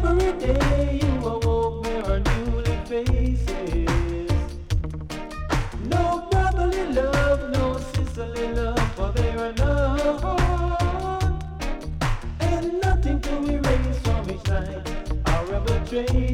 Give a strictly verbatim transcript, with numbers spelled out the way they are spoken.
Every day you awoke, there are newly faces. No brotherly love, no sisterly love, for there are none. And nothing to erase from each night. Our rebel train.